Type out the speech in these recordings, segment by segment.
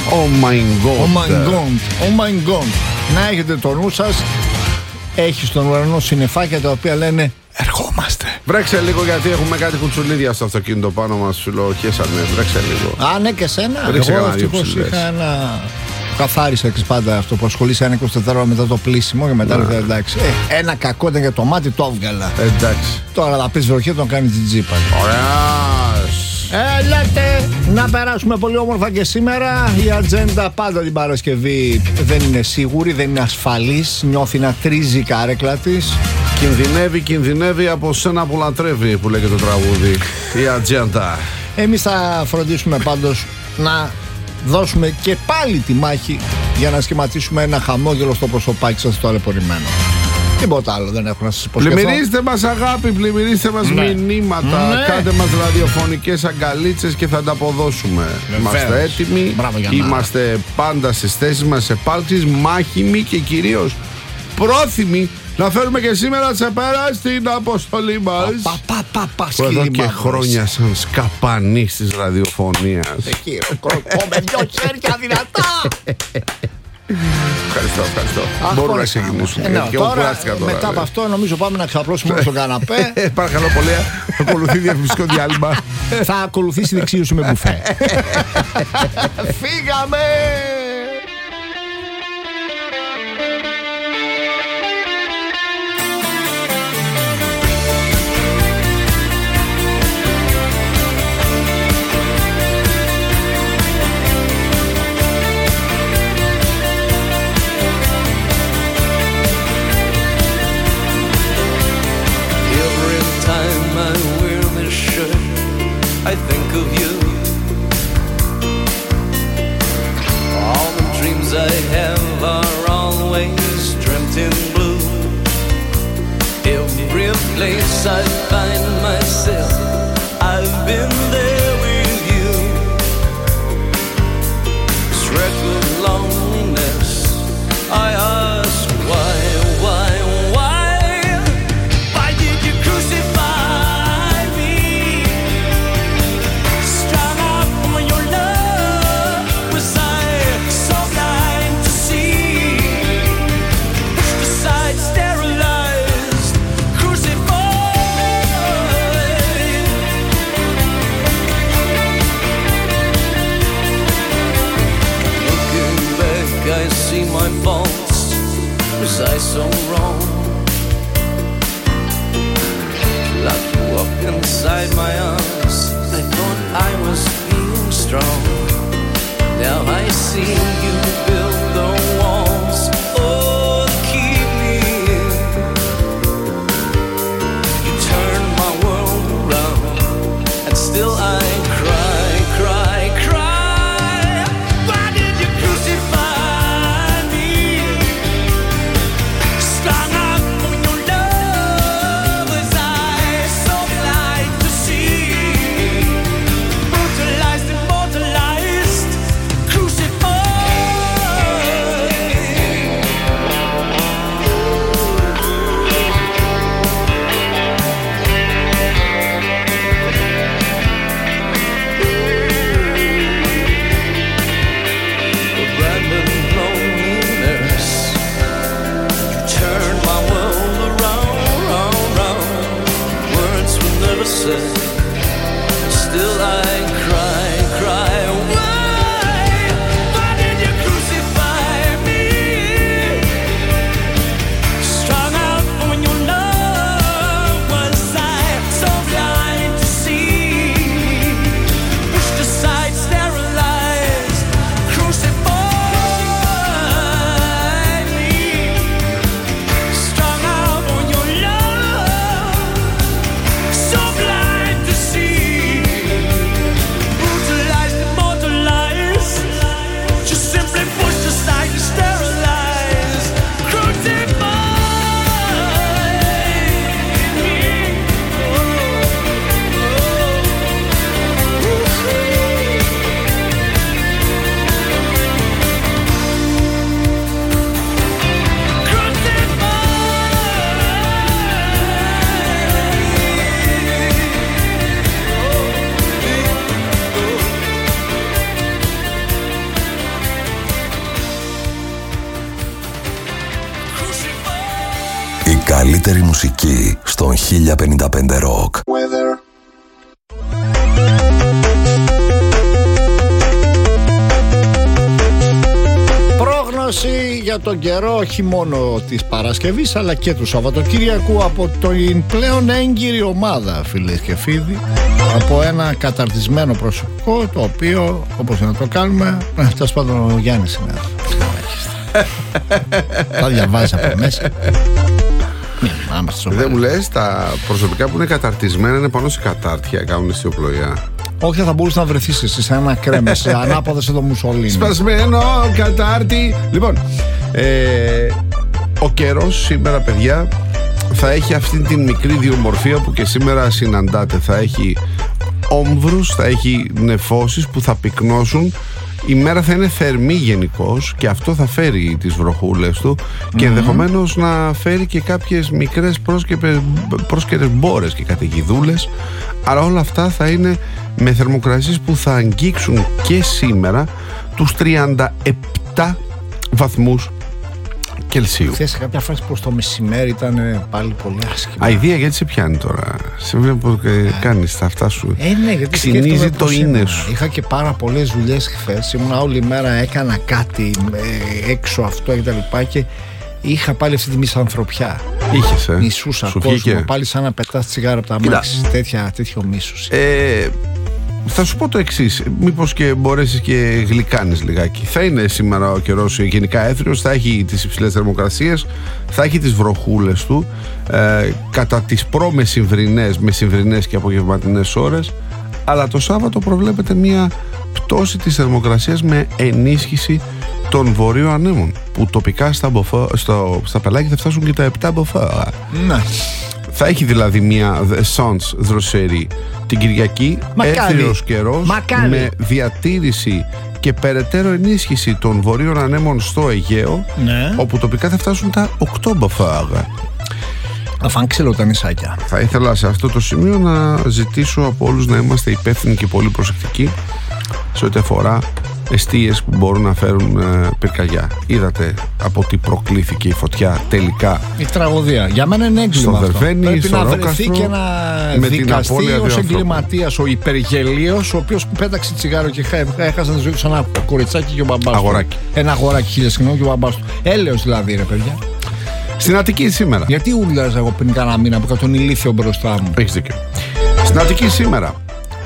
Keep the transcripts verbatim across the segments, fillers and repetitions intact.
Oh my god. Oh my god. Oh my god. Να έχετε το νου σας. Έχει στον ουρανό συννεφάκια τα οποία λένε ερχόμαστε. Βρέξε λίγο γιατί έχουμε κάτι κουτσουλίδια στο αυτοκίνητο πάνω μας. Φιλοχέσανε. Βρέξε λίγο. Α, ναι, και σένα. Ρίξε Εγώ κανένα δύο ευτυχώς ψηλές. είχα ένα. Καθάρισα εξ πάντα αυτό που ασχολείσαι ένα είκοσι τέσσερα ώρα μετά το πλήσιμο και μετά λέω εντάξει. Ε, ένα κακό ήταν για το μάτι, το έβγαλα. Εντάξει. Τώρα θα πεις βροχή, τον κάνει την τζίπα. Ωραία. Έλατε να περάσουμε πολύ όμορφα και σήμερα. Η ατζέντα πάντα την Παρασκευή δεν είναι σίγουρη, δεν είναι ασφαλής. Νιώθει να τρίζει η κάρεκλα της. Κινδυνεύει, κινδυνεύει από σένα που λατρεύει, που λέγεται το τραγούδι. Η ατζέντα. Εμείς θα φροντίσουμε πάντως να δώσουμε και πάλι τη μάχη για να σχηματίσουμε ένα χαμόγελο στο προσωπάκι σας το ταλαιπωρημένο. Τίποτα άλλο δεν έχω να σας υποσχεθώ. Πλημμυρίστε μας αγάπη, πλημμυρίστε μας Ναι. μηνύματα. Ναι. Κάντε μας ραδιοφωνικές αγκαλίτσες και θα τα αποδώσουμε. Βεβαίως. Είμαστε έτοιμοι. Μπράβο, Γιάννα. Είμαστε πάντα στις θέσεις μας επάλξης, μάχημοι και κυρίως πρόθυμοι να φέρουμε και σήμερα σε πέρα στην αποστολή μας. Πα, πα, πα, πα, Που εδώ σκύλι και μαύρος. χρόνια σαν σκαπανείς της ραδιοφωνίας. Εκεί, κροκό με δυο χέρια δυνατά. Ευχαριστώ, ευχαριστώ. Αχ, Μπορούμε να πολύ ξεκινήσουμε. Ε, ναι, γιατί εγώ τώρα, κουράστηκα τώρα, μετά ναι. από αυτό νομίζω πάμε να ξαπλώσουμε στον καναπέ. Ε, Παρακαλώ πολύ, ακολουθεί διαφημιστικό διάλειμμα. Θα ακολουθήσει δεξίωση με μπουφέ. Φύγαμε! I think of you. All the dreams I have are always dreamt in blue. Every place I find myself, I've been there with you. This wreck of loneliness, I ask why, why, why? Why did you crucify? My faults, was I so wrong? Love you up inside my arms, I thought I was being strong. Now I see you build the walls, oh, keep me in. You turn my world around, and still I cry, cry, cry. Why did you crucify? Brutalized, immortalized, crucified. καλύτερη μουσική στον χίλια πενήντα πέντε Rock. Πρόγνωση για τον καιρό όχι μόνο της Παρασκευής αλλά και του Σαββατοκύριακου από την πλέον έγκυρη ομάδα, φίλες και φίλοι, από ένα καταρτισμένο προσωπικό, το οποίο, όπως να το κάνουμε, αυτός πάντων ο Γιάννης είναι. Θα διαβάζει από μέσα. Δεν μου λες, τα προσωπικά που είναι καταρτισμένα είναι πάνω σε κατάρτια, κάνουν αισιοπλοεία. Όχι, θα μπορούσε να βρεθείς εσύ σε ένα κρέμα, σε ανάποδα εδώ Μουσολίνη. Σπασμένο κατάρτι. Λοιπόν, ε, ο καιρός σήμερα, παιδιά, θα έχει αυτή την μικρή διομορφία που και σήμερα συναντάτε. Θα έχει όμβρους, θα έχει νεφώσεις που θα πυκνώσουν. Η μέρα θα είναι θερμή γενικώς και αυτό θα φέρει τις βροχούλες του mm-hmm. και ενδεχομένως να φέρει και κάποιες μικρές πρόσκαιρες μπόρες και καταιγιδούλες. Αλλά όλα αυτά θα είναι με θερμοκρασίες που θα αγγίξουν και σήμερα τους τριάντα επτά βαθμούς Κελσίου. Χθες σε κάποια φάση προς το μεσημέρι ήταν πάλι πολύ άσχημα. Αηδία, γιατί σε πιάνει τώρα? Σε βλέπω και ε, κάνεις τα αυτά σου. Ε, ναι, γιατί ξυνίζει το είναι σου. Είχα και πάρα πολλές δουλειές χθες. Ήμουν όλη μέρα, έκανα κάτι ε, έξω αυτό και τα λοιπά και είχα πάλι αυτή τη μισανθρωπιά. Είχες, ε. Μισούσα σου κόσμο, βγήκε. πάλι σαν να πετάς τσιγάρα από τα μάξι. Τέτοιο μίσους. Ε, θα σου πω το εξής, μήπως και μπορέσεις και γλυκάνεις λιγάκι. Θα είναι σήμερα ο καιρός γενικά έθριος, θα έχει τις υψηλές θερμοκρασίες, θα έχει τις βροχούλες του ε, κατά τις προ-μεσημβρινές, μεσημβρινές και απογευματινές ώρες, αλλά το Σάββατο προβλέπεται μια πτώση της θερμοκρασίας με ενίσχυση των βορείων ανέμων, που τοπικά στα, μποφο, στο, στα πελάγια θα φτάσουν και τα επτά μποφόρα. Ναι. Θα έχει δηλαδή μια sans δροσερή την Κυριακή, έθριος καιρός με διατήρηση και περαιτέρω ενίσχυση των βορείων ανέμων στο Αιγαίο, ναι. όπου τοπικά θα φτάσουν τα οκτώ μποφόρα. Θα φάνε ξύλο τα νησάκια. Θα ήθελα σε αυτό το σημείο να ζητήσω από όλους να είμαστε υπεύθυνοι και πολύ προσεκτικοί σε ό,τι αφορά εστίες που μπορούν να φέρουν ε, πυρκαγιά. Είδατε από τι προκλήθηκε η φωτιά τελικά. Η τραγωδία. Για μένα είναι έγκλημα αυτό. Βερβένη, πρέπει στο να Ρόκαστρο, βρεθεί και να με δικαστεί ως εγκληματίας ο υπεργελίος, ο οποίος πέταξε τσιγάρο και έχασαν τη ζωή του σαν ένα κοριτσάκι και ο μπαμπάς αγοράκι. του. Ένα αγοράκι, χίλια συγγνώμη, και ο μπαμπάς του. Έλεος δηλαδή, ρε παιδιά. Στην Αττική σήμερα. Γιατί ούλας εγώ πριν κάνα μήνα που είχα τον ηλίθιο μπροστά μου. Έχεις δίκιο. Στην Αττική σήμερα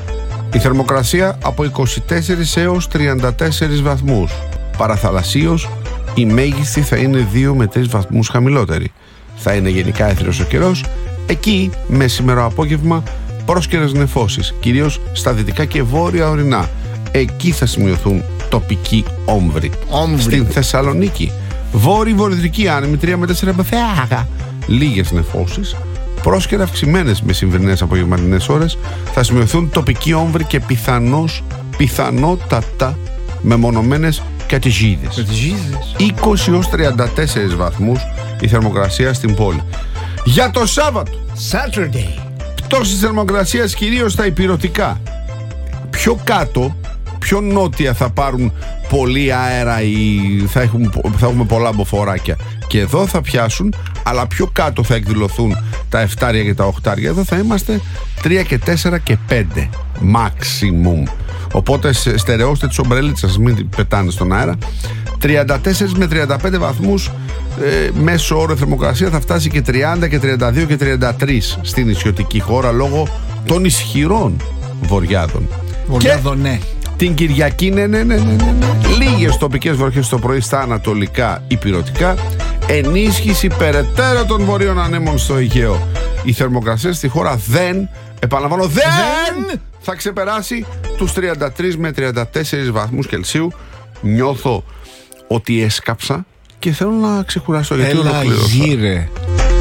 η θερμοκρασία από είκοσι τέσσερις έως τριάντα τέσσερις βαθμούς. Παραθαλασσίως η μέγιστη θα είναι δύο με τρεις βαθμούς χαμηλότερη. Θα είναι γενικά έθριος ο καιρός. Εκεί μεσημερό απόγευμα πρόσκαιρες νεφώσεις, κυρίως στα δυτικά και βόρεια ορεινά. Εκεί θα σημειωθούν τοπικοί όμβροι. Όμβροι. Στην Θεσσαλονίκη βόρειοι βορειοδυτικοί άνεμοι τρία με τέσσερα μπαφέα. Λίγες νεφώσεις. Πρόσκαιρα αυξημένες μεσημβρινές απογευματινές ώρες θα σημειωθούν τοπικοί όμβροι και πιθανώς, πιθανότατα μεμονωμένες καταιγίδες. είκοσι έως τριάντα τέσσερις βαθμούς η θερμοκρασία στην πόλη. Για το Σάββατο Saturday. πτώση της θερμοκρασίας κυρίως στα ηπειρωτικά. Πιο κάτω, πιο νότια θα πάρουν πολύ αέρα ή θα, έχουν, θα έχουμε πολλά μποφοράκια. Και εδώ θα πιάσουν, αλλά πιο κάτω θα εκδηλωθούν τα εφτάρια και τα οχτάρια. Εδώ θα είμαστε τρία και τέσσερα και πέντε maximum. Οπότε στερεώστε τις ομπρέλες σας, μην πετάνε στον αέρα. τριάντα τέσσερα με τριάντα πέντε βαθμούς ε, μέσο όρο θερμοκρασία, θα φτάσει και τριάντα και τριάντα δύο και τριάντα τρία στην νησιωτική χώρα λόγω των ισχυρών βοριάδων. Βοριάδων, ναι. Την Κυριακή, ναι, ναι, ναι, ναι, ναι. λίγες τοπικές βροχές το πρωί στα ανατολικά ηπειρωτικά. Ενίσχυση περαιτέρω των βορείων ανέμων στο Αιγαίο. Η θερμοκρασία στη χώρα δεν, επαναλαμβάνω, δεν, δεν θα ξεπεράσει τους τριάντα τρεις με τριάντα τέσσερις βαθμούς Κελσίου. Νιώθω ότι έσκαψα και θέλω να ξεκουράσω, γιατί έλα γύρε.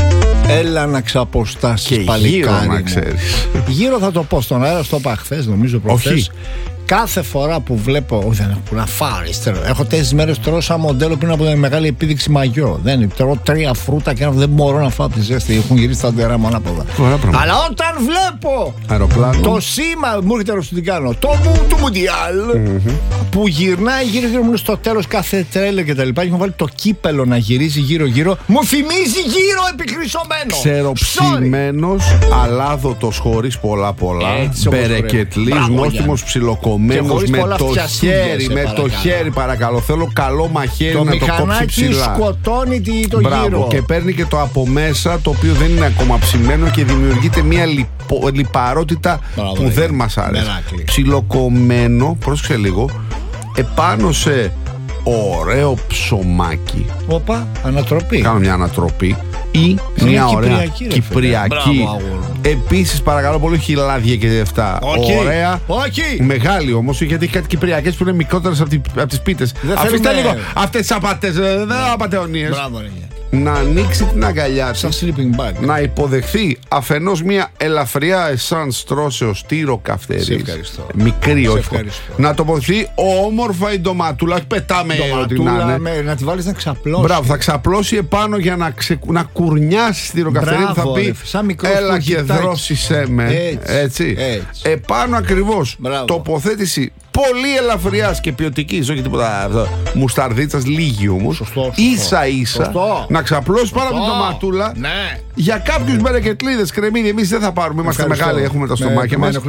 Έλα να ξαποστάσεις, παλικάρι γύρω, να μου. ξέρεις. Γύρω θα το πω στον αέρα, στο είπα χθες, νομίζω προχθές. Όχι. κάθε φορά που βλέπω. Όχι, δεν έχω που να φάω αριστερό. Έχω τέσσερις μέρες τρώω σαν μοντέλο πριν από την μεγάλη επίδειξη μαγιό. Δεν τρώω τρία φρούτα και δεν μπορώ να φάω τη ζέστη. Έχουν γυρίσει τα ντερά μου ανάποδα. Αλλά όταν βλέπω αεροπλάνο, το σήμα. Μου έρχεται να σου την κάνω. Το του Μουντιάλ mm-hmm. που γυρνάει γύρω-γύρω μου στο τέλος κάθε τρέλερ και τα λοιπά. Έχουν βάλει το κύπελο να γυρίζει γύρω-γύρω. Μου θυμίζει γύρω επιχρυσωμένο. Ξεροψημένος, αλάδοτος χωρίς πολλά πολλά. Μπερεκετλής, νόστιμος, ψιλοκομμένος. Με το χέρι, με το χέρι παρακαλώ. Θέλω καλό μαχαίρι το να το κόψει ψηλά. Το σκοτώνει το Μπράβο, γύρο. και παίρνει και το από μέσα, το οποίο δεν είναι ακόμα ψημένο και δημιουργείται μια λιπο, λιπαρότητα. Μπράβο, που δεν μας άρεσε. Ψιλοκομμένο, πρόσεξε λίγο, επάνω σε ωραίο ψωμάκι. Όπα, ανατροπή. Κάνω μια ανατροπή. Ή Φύγε μια ωραία κυπριακή, κυπριακή. Επίσης παρακαλώ πολύ, χιλάδια και αυτά. Okay. Ωραία. Okay. Μεγάλη όμως, γιατί έχει κάτι κυπριακές που είναι μικρότερες από, από τις πίτες. Αφήστε λίγο αυτές τις απατές, δεν απατεωνίες. Μπράβο, ρε. Να ανοίξει την αγκαλιά της, σαν sleeping bag. να υποδεχθεί αφενός μια ελαφριά εσάν στρώσεως τύρο καυτερής. Μικρή, σε όχι. ευχαριστώ. Να τοποθετεί όμορφα η ντοματούλα. Πετάμε ό,τι να είναι. Με, να τη βάλεις να ξαπλώσει. Μπράβο, θα ξαπλώσει επάνω για να, ξε, να κουρνιάσει τη ροκαυτερή που θα πει ρε, έλα και δρόσισέ με. Έτσι, έτσι. έτσι. Επάνω ακριβώς. Μπράβο. Τοποθέτηση πολύ ελαφριάς και ποιοτικής, όχι τίποτα αυτό, μουσταρδίτσας, λίγη όμως. Ίσα ίσα. Σωστό. Να ξαπλώσει πάρα από την ντοματούλα. Ναι. Για κάποιους μπερεκετλίδες, κρεμμύδι, εμείς δεν θα πάρουμε. Είμαστε ευχαριστώ. Μεγάλοι, έχουμε τα στομάχια μας.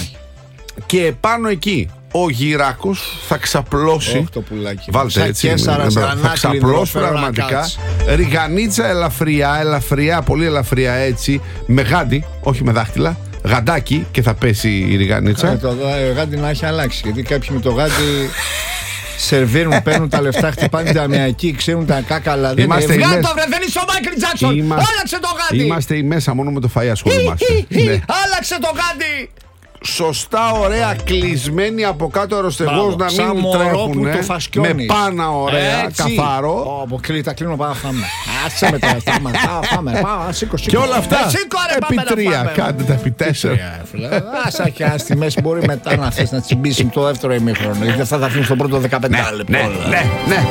Και επάνω εκεί ο γυράκος θα ξαπλώσει. Oh, το πουλάκι. Βάλτε έτσι. Κέσσαρα, θα ξαπλώσει πραγματικά. Ριγανίτσα ελαφριά, ελαφριά, πολύ ελαφριά έτσι. Με γάντι, όχι με δάχτυλα. Γαντάκι και θα πέσει η ριγανίτσα. Ε, το γάντι να έχει αλλάξει. Γιατί κάποιοι με το γάντι σερβίρουν, παίρνουν τα λεφτά, χτυπάνε τα αμυακή, ξέρουν τα κάκαλα. Είμαστε Βγάλ' το βρε, δεν είσαι ο Μάικλ Τζάκσον. Άλλαξε το γάντι. Είμαστε οι μέσα, μόνο με το φαΐ ασχολούμαστε. Άλλαξε το γάντι. Σωστά, ωραία, κλεισμένοι από κάτω αεροστεγός, να μην τρέχουν. Με πάνα ωραία, έτσι. Καθαρό. Ω, τα κλείνω, πάω φάμε. Άσε με τα στάμα, πάμε, πάω, σήκω, σήκω. Και όλα αυτά επί τρία, κάντε τα επί τέσσερα. Άσα και ας στη μέση μπορεί μετά να θες να τσιμπήσει το δεύτερο ημίχρονο. Γιατί αυτά θα αφήνουν στο πρώτο δεκαπέντε λεπτό. Ναι, ναι, ναι.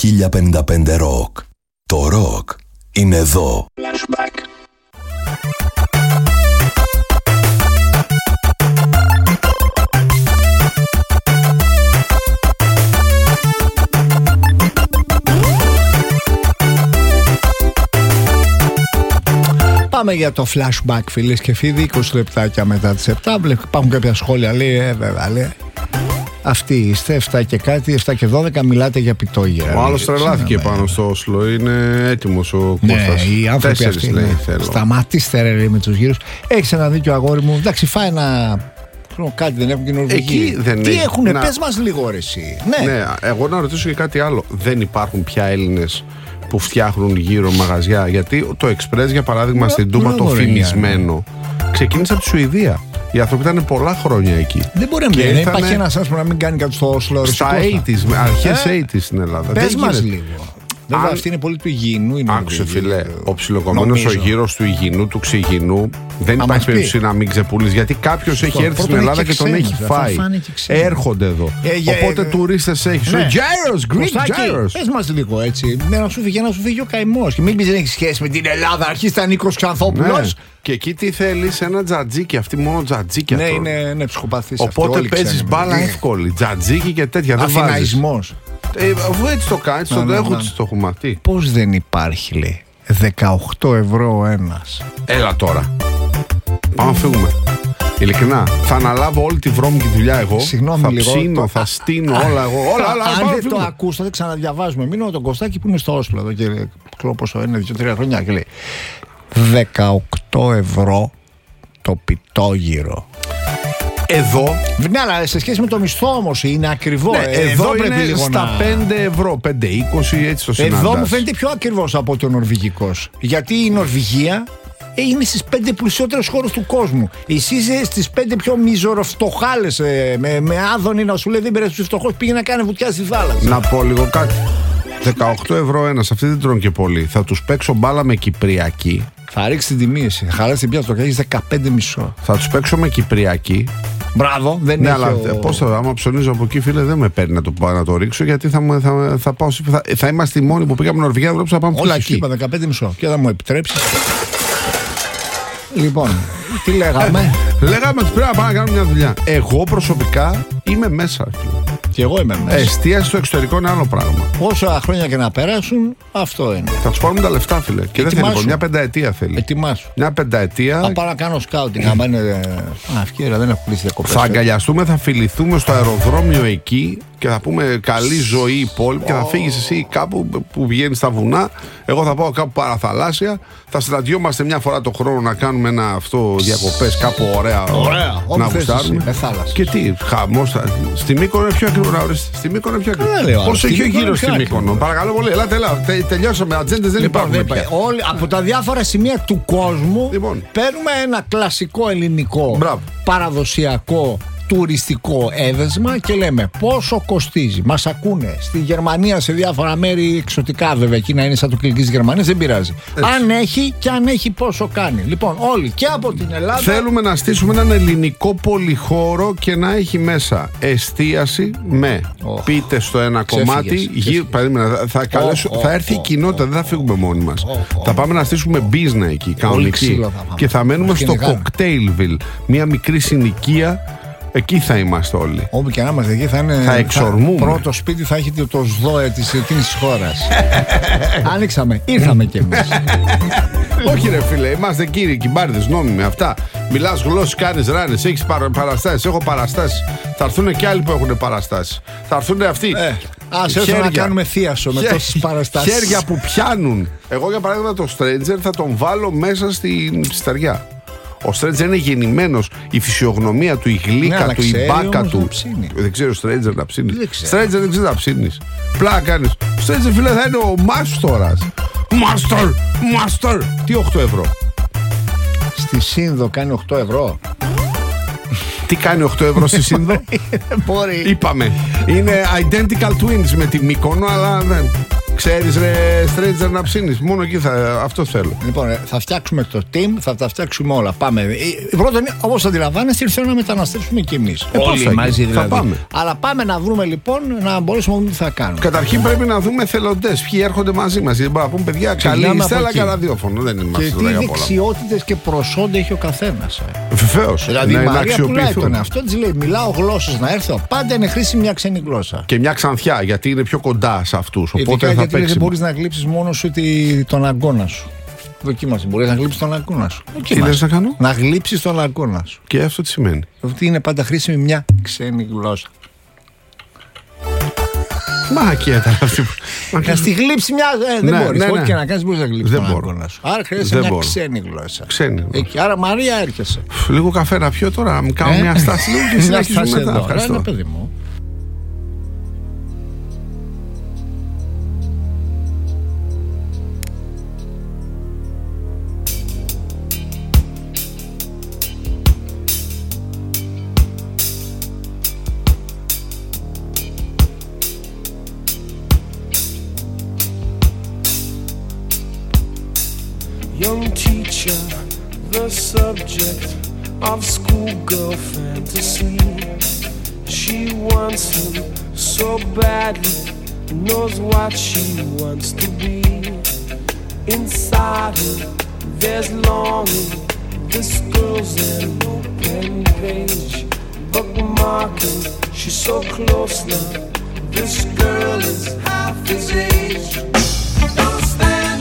χίλια πενήντα πέντε Rock. Το ροκ είναι εδώ. Flashback. Πάμε για το flashback, φίλες και φίλοι. είκοσι λεπτάκια μετά τις επτά. Υπάρχουν κάποια σχόλια. Λέει, ε, βέβαια, λέει. Αυτοί είστε, εφτά και κάτι, εφτά και δώδεκα, μιλάτε για πιτόγυρα. Ο άλλος τρελάθηκε πάνω στο Όσλο. Είναι έτοιμος ο Κώστας. Ναι, οι άνθρωποι Τέσσερις, αυτοί λέει, είναι. θέλω. Σταματήστε ρε, λέει, με τους γύρους. Έχεις ένα δίκιο, αγόρι μου. Εντάξει, φάει ένα. Κάτι δεν έχουν και Νορβηγοί. Εκεί δεν Τι έχει. έχουνε, Να. πες μας λίγο ρε εσύ. Ναι, Ναι, εγώ να ρωτήσω και κάτι άλλο. Δεν υπάρχουν πια Έλληνες που φτιάχνουν γύρω μαγαζιά? Γιατί το Express, για παράδειγμα, στην Τούμπα, το μπράβο, ρε, φημισμένο, ξεκίνησε από τη Σουηδία. Οι άνθρωποι ήταν πολλά χρόνια εκεί. δεν μπορεί να Και μην ήρθανε υπάρχει ένας άνθρωπος να μην κάνει κάτι στο Όσλο. Στα ρωσικό, ογδόντα, αρχές Ε, ογδόντα στην Ελλάδα. Πες Δεν μας γίνεται. λίγο. Βέβαια, Αν- αυτή είναι πολύ του υγιεινού. είναι Άκουσε, Νορβηγοί. φιλέ, ο ψιλοκομμένος ο Νομίζω. γύρος του υγιεινού, του ξυγινού, δεν μας υπάρχει πει. περίπτωση να μην ξεπουλήσει. Γιατί κάποιος έχει έρθει πρώτον στην Ελλάδα έχει και τον ξένους, έχει αυτό φάει. φάνε και ξένους. Έρχονται εδώ. Ε, για- Οπότε ε, τουρίστες έχει. Ναι. Gyros, Greek Κωστάκη, gyros. πες μας λίγο έτσι. Με να σου φύγει, να σου φύγει ο καημός. Και μην πεις δεν έχει σχέση με την Ελλάδα. Αρχίστα Νίκος Ναι. Ξανθόπουλος. Και εκεί τι θέλεις, ένα τζατζίκι. Αυτοί μόνο τζατζίκια Ναι, τρώνε. είναι, είναι ψυχοπαθής. Οπότε παίζεις μπάλα εύκολη. Τζατζίκι και τέτοια. Δεν βάζεις. Αθηναϊσμός. Ε, αφού έτσι το κάνεις, Να, το να, έχω να. το έχουμε. Τι. Πώς δεν υπάρχει, λέει. δεκαοκτώ ευρώ ο ένας. Έλα τώρα. Πάμε να φύγουμε. Ειλικρινά, θα αναλάβω όλη τη βρώμικη δουλειά εγώ. Συγγνώμη θα λίγο. ψήνω, Το- θα στείνω όλα εγώ. Όλα, όλα. Αν πάμε να δεν το φύγουμε. ακούσατε, ξαναδιαβάζουμε. Μείνω τον Κωστάκη που είναι στο Όσλο εδώ και ξέρω πόσο είναι, δύο τρία χρόνια. Και λέει δεκαοκτώ ευρώ το πιτόγυρο. Εδώ, Ναι, αλλά σε σχέση με το μισθό όμως είναι ακριβό. ναι, Ε, εδώ πρέπει είναι λίγο στα να- πέντε ευρώ, πέντε είκοσι, έτσι το συναντάς. Εδώ μου φαίνεται πιο ακριβώς από το νορβηγικός. Γιατί η Νορβηγία ε, είναι στις πέντε πλουσιότερες χώρες του κόσμου. Εσύ είσαι στις πέντε πιο μιζωροφτωχάλες ε, με, με άδωνη να σου λέει δεν πήρες τους φτωχούς, πήγε να κάνει βουτιά στη θάλασσα. Να πω λίγο κάτι. δεκαοκτώ ευρώ ένας, αυτοί δεν τρώνε και πολύ. Θα τους παίξω μπάλα με Κυπριακή. Θα ρίξει την τιμή εσύ. Θα χαλάσει την πιάτο και έχεις δεκαπέντε μισό. Θα τους παίξω με Κυπριακή. Μπράβο, δεν Ναι, έχει αλλά ο... πώς θα, άμα ψωνίζω από εκεί, φίλε, δεν με παίρνει να το, πάω να το ρίξω, γιατί θα, μου- θα, θα, πάω, θα, θα είμαστε οι μόνοι που πήγαμε Νορβηγία, Ευρώπη, θα πάμε Όχι, σου φυλακή. είπα δεκαπέντε μισό. Και θα μου επιτρέψεις. Λοιπόν, τι λέγαμε. Λέγαμε ότι πρέπει να πάμε να κάνουμε μια δουλειά. Εγώ προσωπικά είμαι μέσα. Φίλε. Και εγώ είμαι μέσα. Εστίαση στο εξωτερικό είναι άλλο πράγμα. Όσα χρόνια και να περάσουν, αυτό είναι. Θα του πάρουμε τα λεφτά, φίλε. Και δεν θέλει Ετοιμάσου. πολύ. Μια πενταετία θέλει. Ετοιμάσου. Μια πενταετία. Θα πάω να κάνω σκάουτινγκ. Αν είναι. Α, ευκαιρία, δεν έχω κλείσει διακοπές. Θα αγκαλιαστούμε, θα φιληθούμε στο αεροδρόμιο εκεί και θα πούμε καλή ζωή υπόλοιπη και θα φύγεις εσύ κάπου που βγαίνει στα βουνά. Εγώ θα πάω κάπου παραθαλάσσια. Θα συναντιόμαστε μια φορά το χρόνο να κάνουμε ένα αυτό διακοπές κάπου ωραία. Ωραία, όπου να θες γουστάρουμε. εσύ, με θάλασσα. Και τι, χαμός. θα- Στη Μύκονο είναι πιο ακριβό. να βρεις. Στη Μύκονο είναι πιο ακριβό. Καλά λέω, Πόσο στη έχει ο Μύκονο γύρω είναι στη πιο Μύκονο. ακριβό. Παρακαλώ πολύ, ελάτε, ελάτε. Τε- Τελειώσαμε. Ατζέντες δεν Λοιπόν, υπάρχουν δεν πια. πάει. Όλοι, από τα διάφορα σημεία του κόσμου Λοιπόν. παίρνουμε ένα κλασικό ελληνικό Μπράβο. παραδοσιακό τουριστικό έδεσμα και λέμε πόσο κοστίζει. Μας ακούνε στη Γερμανία, σε διάφορα μέρη εξωτικά βέβαια, εκεί να είναι σαν το κλικ της Γερμανίας, δεν πειράζει. Αν έχει και αν έχει πόσο κάνει. Λοιπόν, όλοι και από την Ελλάδα. Θέλουμε να στήσουμε έναν ελληνικό πολυχώρο και να έχει μέσα εστίαση με Οχ. πείτε στο ένα Ξέφυγες, κομμάτι. ξέφυγες. Γύρω, παραδείγμα, θα, θα, καλέσω- Οχ, θα έρθει η οχ, κοινότητα, δεν θα φύγουμε μόνοι μας. οχ, οχ. Θα πάμε να στήσουμε μπίζνα εκεί, κανονική. ξύλο θα πάμε. Και θα μένουμε Όχι, στο είναι γάνα. Cocktailville, μια μικρή συνοικία. Εκεί θα είμαστε όλοι. Όπου και να είμαστε εκεί θα είναι. Θα εξορμούμε. Πρώτο σπίτι θα έχετε το ΣΔΟΕ της εκείνης της χώρας. Ανοίξαμε, ήρθαμε κι εμείς. Όχι, ρε φίλε, είμαστε κύριοι κυμπάριδες, νόμιμοι αυτά. Μιλάς γλώσσες, κάνεις ράνες, έχεις παρα, παραστάσεις. Έχω παραστάσεις. Θα έρθουν και άλλοι που έχουν παραστάσεις. Θα έρθουν αυτοί. Ε, ας έρθουν να κάνουμε θίασο με Χέ- τόσες παραστάσεις. Χέρια που πιάνουν. Εγώ για παράδειγμα το Stranger θα τον βάλω μέσα στην ψισταριά. Ο Stranger είναι γεννημένος. Η φυσιογνωμία του, η Ναι, γλύκα αλλά του, η ξέρει μπάκα όμως του. να ψήνει. Δεν ξέρει ο Stranger να ψήνει. Δεν ξέρω. Stranger δεν ξέρει να ψήνει. Πλάκα κάνεις. Stranger φίλε θα είναι ο Μάστορας. Master, Master. Τι οκτώ ευρώ. Στη Σύνδο κάνει οκτώ ευρώ. Τι κάνει οκτώ ευρώ στη Σύνδο. Μπορεί. Είπαμε. Είναι identical twins με τη Μύκονο, αλλά δεν. Ξέρεις ρε Stranger να ψήνεις. Μόνο εκεί θα, αυτό θέλω. Λοιπόν, θα φτιάξουμε το team, θα τα φτιάξουμε όλα. Πάμε. Πρώτον, όπως αντιλαμβάνεστε, ήρθε να μεταναστεύσουμε κι εμείς. Ε, Όλοι μαζί δηλαδή. Θα πάμε. Αλλά πάμε να βρούμε λοιπόν να μπορέσουμε να δούμε τι θα κάνουμε. Καταρχήν πρέπει να δούμε εθελοντές. Ποιοι έρχονται μαζί μας. Γιατί μπορούμε να πούμε παιδιά, καλή είστε, αλλά και ραδιόφωνο. Δεν είμαστε. Και τι δεξιότητες και προσόντα έχει ο καθένας. Ε. Βεβαίως. Δηλαδή η Μαρία πουλάει τον εαυτό της, λέει: μιλάω γλώσσες να έρθω. Πάντα είναι χρήσιμη μια ξένη γλώσσα. Και μια ξανθιά, γιατί είναι πιο κοντά σε αυτούς. Οπότε θα γιατί δεν μπορείς να γλύψεις μόνο σου τη, τον αγκώνα σου. Δοκίμασε. Μπορείς να γλύψεις τον αγκώνα σου. Τι λες να κάνω? Να γλύψεις τον αγκώνα σου. Και αυτό τι σημαίνει? Ότι είναι πάντα χρήσιμη μια ξένη γλώσσα. Μάκια ήταν αυτή. Να στη γλύψει μια. Ε, δεν ναι, μπορείς. Ναι, Ό,τι ναι. και να κάνεις μπορείς να γλύψεις τον αγκώνα σου. Άρα χρειάζεται μια μπορώ. ξένη γλώσσα. Ξένη. Εκεί, άρα Μαρία έρχεσαι. Λίγο καφέ να πιω τώρα. Μου κάνω Ε? μια στάση λίγο και συνεχίζουμε μετά. Ένα Ευχαριστώ. παιδί μου. Young teacher, the subject of schoolgirl fantasy. She wants him so badly, knows what she wants to be. Inside her, there's longing. This girl's an open page, bookmarking. She's so close now. This girl is half his age. Don't stand.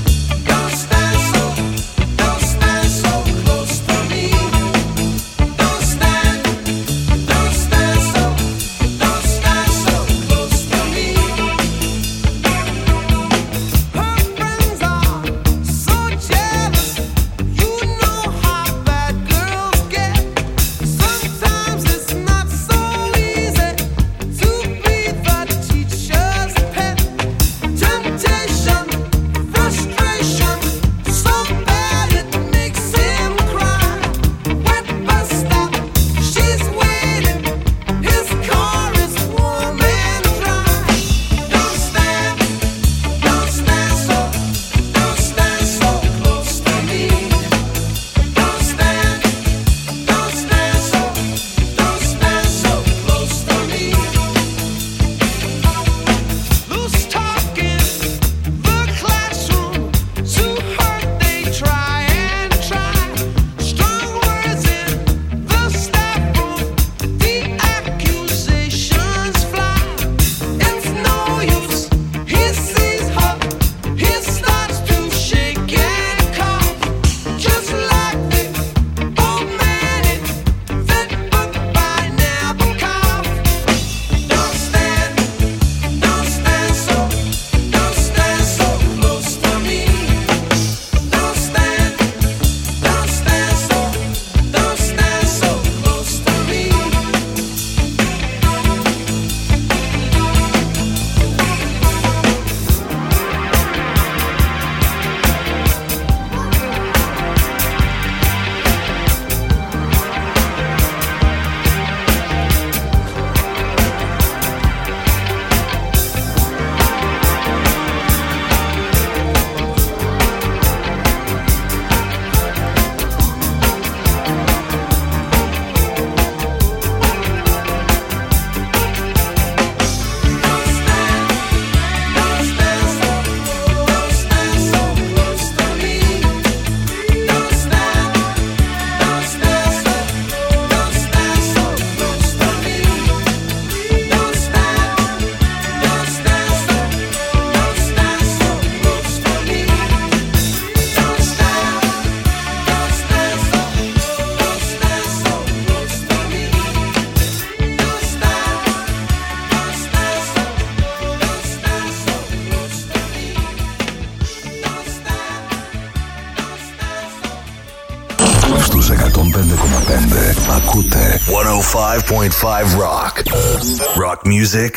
εκατόν πέντε κόμμα πέντε. Ακούτε εκατόν πέντε κόμμα πέντε Rock. Rock music.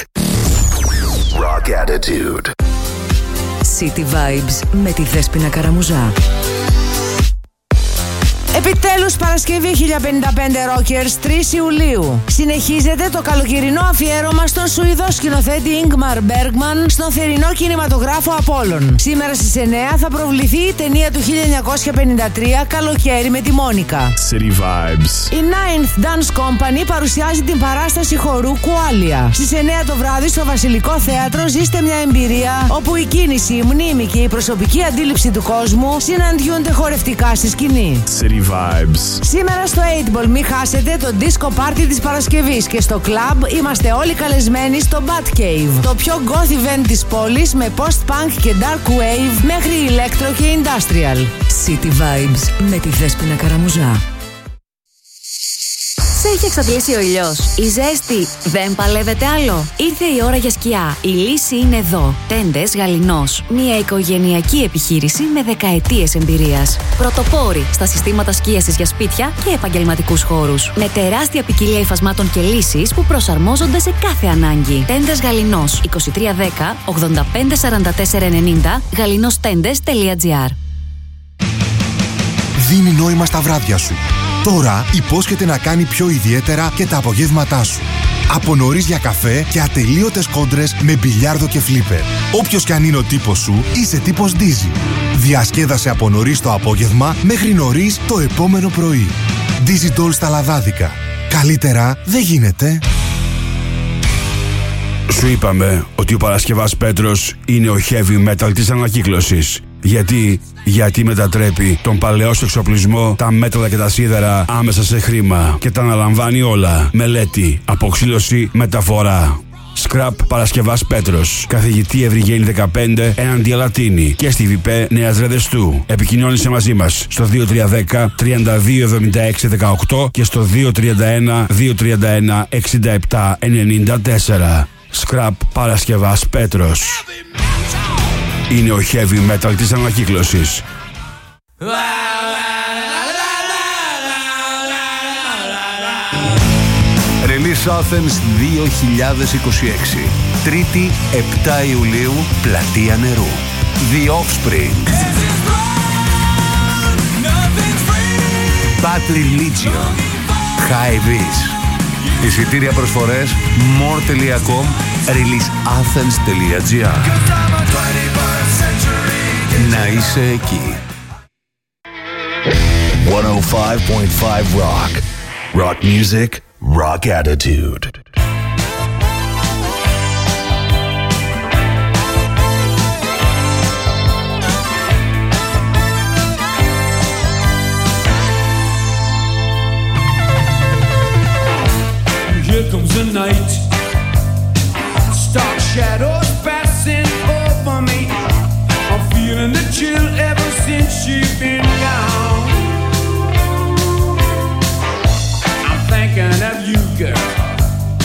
Rock attitude. City Vibes με τη Δέσποινα Καραμουζά. Επιτέλους Παρασκευή χίλια πενήντα πέντε Rockers, τρεις Ιουλίου. Συνεχίζεται το καλοκαιρινό αφιέρωμα στον Σουηδό σκηνοθέτη Ingmar Bergman στον θερινό κινηματογράφο Απόλλων. Σήμερα στις εννιά θα προβληθεί η ταινία του χίλια εννιακόσια πενήντα τρία Καλοκαίρι με τη Μόνικα. City Vibes. Η Ninth Dance Company παρουσιάζει την παράσταση χορού Κουάλια. Στις εννιά το βράδυ στο Βασιλικό Θέατρο ζήστε μια εμπειρία όπου η κίνηση, η μνήμη και η προσωπική αντίληψη του κόσμου συναντιούνται χορευτικά στη σκηνή. City Vibes. Σήμερα στο eight ball μην χάσετε το disco party της Παρασκευής και στο club είμαστε όλοι καλεσμένοι στο Bat Cave, το πιο goth event της πόλης με post-punk και dark wave μέχρι electro και industrial. City Vibes με τη Δέσποινα Καραμουζά. Σε έχει εξαντλήσει ο ήλιος. Η ζέστη δεν παλεύεται άλλο. Ήρθε η ώρα για σκιά. Η λύση είναι εδώ. Τέντες Γαληνός. Μια οικογενειακή επιχείρηση με δεκαετίες εμπειρίας. Πρωτοπόροι στα συστήματα σκίασης για σπίτια και επαγγελματικούς χώρους. Με τεράστια ποικιλία υφασμάτων και λύσεις που προσαρμόζονται σε κάθε ανάγκη. Τέντες Γαληνός. είκοσι τρία δέκα ογδόντα πέντε σαράντα τέσσερα ενενήντα γαληνόστέντες τελεία τζι άρ. Δίνει νόημα στα βράδια σου. Τώρα υπόσχεται να κάνει πιο ιδιαίτερα και τα απογεύματά σου. Από νωρίς για καφέ και ατελείωτες κόντρες με μπιλιάρδο και φλίπερ. Όποιος κι αν είναι ο τύπος σου, είσαι τύπος Dizzy. Διασκέδασε από νωρίς το απόγευμα μέχρι νωρίς το επόμενο πρωί. Dizzy Doll στα λαδάδικα. Καλύτερα δεν γίνεται. Σου είπαμε ότι ο Παρασκευάς Πέτρος είναι ο heavy metal της ανακύκλωσης. Γιατί, γιατί μετατρέπει τον παλαιό σου εξοπλισμό, τα μέταλλα και τα σίδερα άμεσα σε χρήμα και τα αναλαμβάνει όλα. Μελέτη, αποξήλωση, μεταφορά. Scrap Παρασκευάς Πέτρος. Καθηγητή Ευρυγένη δεκαπέντε έναντι Αλατίνη και στη ΒΙΠΕ Νέας Ρεδεστού. Επικοινώνησε μαζί μας στο δύο τρία ένα μηδέν τρία δύο εβδομήντα έξι δεκαοκτώ και στο δύο τρία ένα δύο τρία ένα εξήντα επτά ενενήντα τέσσερα. Scrap Παρασκευάς Πέτρος. Είναι ο heavy metal της ανακύκλωσης. Release Athens δύο χιλιάδες είκοσι έξι. Τρίτη, επτά Ιουλίου, Πλατεία Νερού. The Offspring. Bad Religion. High Vis. Εισιτήρια προσφορές more τελεία com, release athens τελεία τζι άρ. Να είσαι εκεί. εκατόν πέντε κόμμα πέντε Rock. Rock music, rock attitude. Here comes the night. Stark shadows passing over me. I'm feeling the chill ever since you've been gone. I'm thinking of you, girl.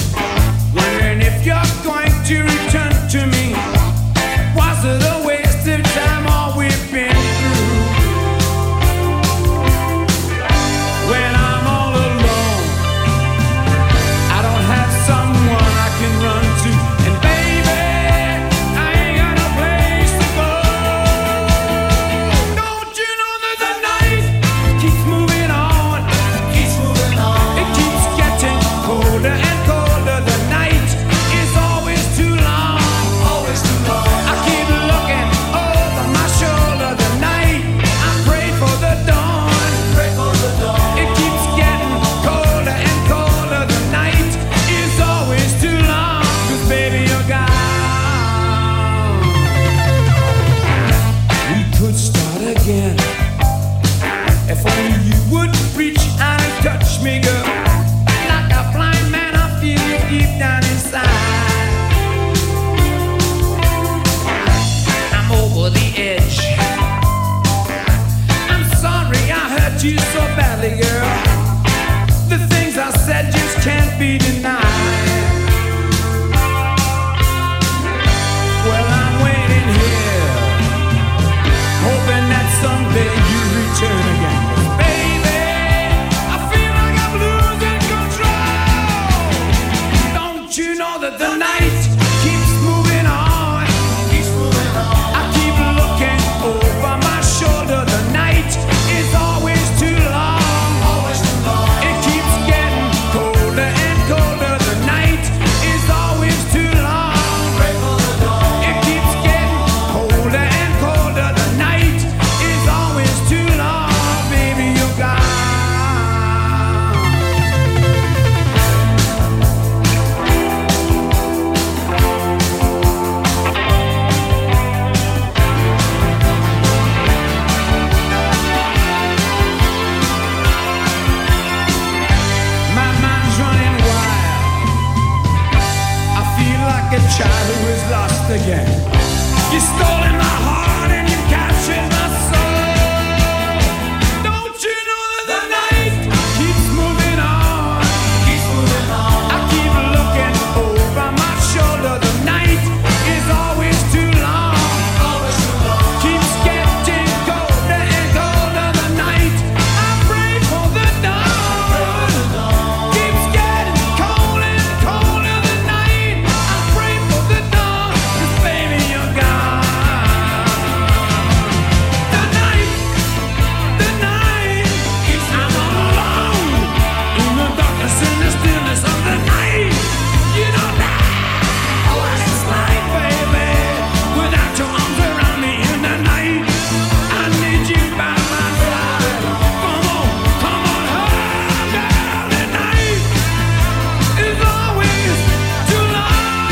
stolen my heart and you captured my soul. Don't you know that the night keeps moving on? Keeps moving on. I keep looking over my shoulder. The night is always too long. Always too long. Keeps getting colder and colder. The night I pray for the dawn. Keeps getting colder and colder. The night I pray for the dawn. 'Cause baby you're gone. The night, the night, I'm all alone in the darkness and the stillness of the night. You know that what it's like, baby, without your arms around me in the night. I need you by my side. Come on, come on, oh girl, the night is always too long.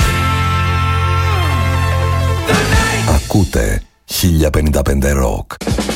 The night. Ακούτε χίλια πενήντα πέντε Rock.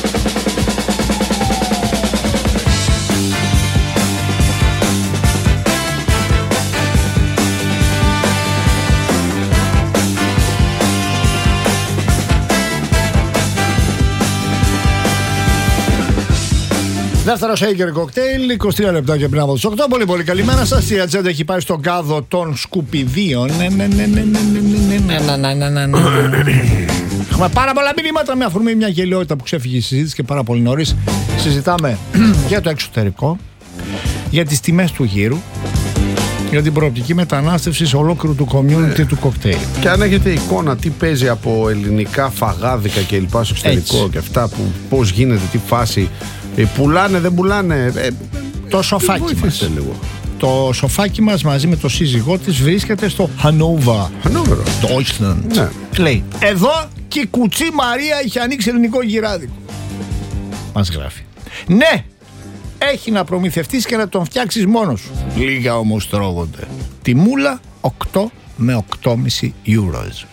Δεύτερο shaker cocktail, είκοσι τρία λεπτάκια πριν από τις οκτώ. Πολύ πολύ καλημέρα σας. Η ατζέντα έχει πάει στον κάδο των σκουπιδίων. Ναι, ναι, ναι, ναι, ναι, ναι, ναι, ναι, ναι, ναι, ναι. Έχουμε πάρα πολλά μηνύματα με αφορμή μια γελιότητα που ξέφυγε η συζήτηση και πάρα πολύ νωρίς. Συζητάμε για το εξωτερικό, για τις τιμές του γύρου, για την προοπτική μετανάστευση σε ολόκληρου του community του κοκτέιλ. Και αν έχετε εικόνα τι παίζει από ελληνικά φαγάδικα και λοιπά στο εξωτερικό Έτσι. και αυτά που πώς γίνεται, τι φάση, ε, πουλάνε, δεν πουλάνε. Ε, Το σοφάκι βοήθησε μας. λίγο. Το σοφάκι μας μαζί με το σύζυγό της βρίσκεται στο Χανόβα. Χανόβερο. Deutschland. Ναι. Λέει, εδώ και η κουτσή Μαρία είχε ανοίξει ελληνικό γυράδικο. Μας γράφει. Ναι, έχει να προμηθευτείς και να τον φτιάξεις μόνος σου. Λίγα όμως τρώγονται. Τιμούλα οκτώ με οκτώ κόμμα πέντε euros.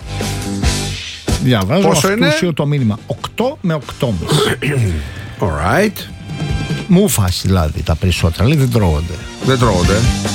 Διαβάζω Πόσο είναι? αυτούσιο το μήνυμα. οκτώ με οκτώ κόμμα πέντε. Alright. Μούφας δηλαδή τα περισσότερα. Λέει δεν τρώγονται. Δεν τρώγονται.